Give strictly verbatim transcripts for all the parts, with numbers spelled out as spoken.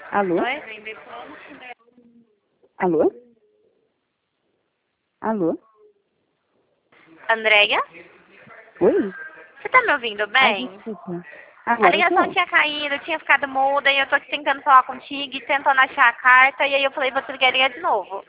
Alô? Oi? Alô? Alô? Andréia? Oi? Você tá me ouvindo Ai, bem? desculpa. A Agora eu ligação tô. tinha caído, tinha ficado muda e eu tô aqui tentando falar contigo e tentando achar a carta e aí eu falei, vou te ligar ligar de novo.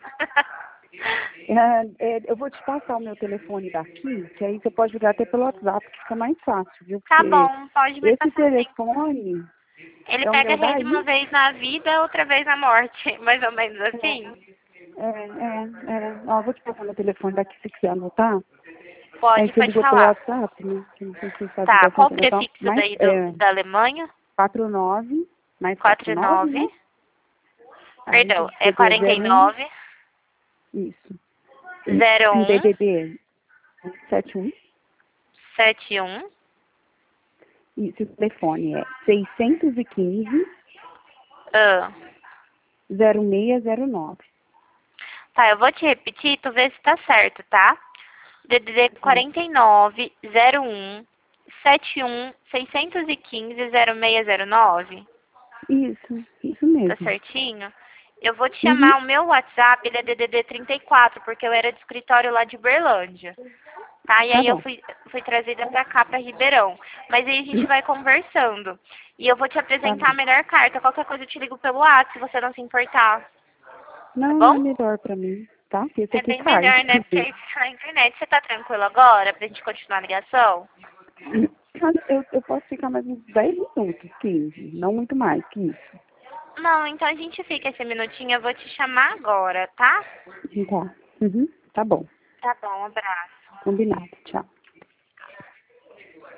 É, é, eu vou te passar o meu telefone daqui, que aí você pode ligar até pelo WhatsApp, que fica mais fácil, viu? Tá Porque bom, pode me esse passar sim. telefone Ele é o pega meu a rede uma daí. vez na vida, outra vez na morte, mais ou menos assim. É, é, é. Ó, vou te passar meu telefone daqui se quiser anotar. Aí Pode, você pode ligou pelo falar. WhatsApp, né? Que não sei se você sabe Tá, ligação qual o internacional. prefixo Mais daí do, é, da Alemanha? quatro nove, mais quatro Quatro nove, nove. né? Aí Perdão, é D D D quarenta e zero um, nove isso. zero Um um D D D sete um. sete um. Isso, o telefone é seiscentos e quinze, Ah. zero seis zero nove. Tá, eu vou te repetir, tu vê se tá certo, tá? D D D quarenta e nove zero um sete um seiscentos e quinze zero seis zero nove. Isso, isso Tá mesmo. certinho? Eu vou te Uhum. chamar, o meu WhatsApp, ele é D D D trinta e quatro, porque eu era de escritório lá de Berlândia. Tá? E Tá aí eu bom. fui, fui trazida pra cá, pra Ribeirão. Mas aí a gente vai conversando. E eu vou te Tá apresentar bom. a melhor carta. Qualquer coisa eu te ligo pelo WhatsApp, se você não se importar. Tá Não, bom? é melhor pra mim, tá? Porque esse É aqui bem cai, melhor, né? Porque aí inclusive. fica na internet. Você tá tranquilo agora pra gente continuar a ligação? Eu, eu posso ficar mais uns dez minutos, quinze, não muito mais que isso. Não, então a gente fica esse minutinho. Eu vou te chamar agora, tá? Tá. Uhum. Tá bom. Tá bom, um abraço. Combinado. Tchau.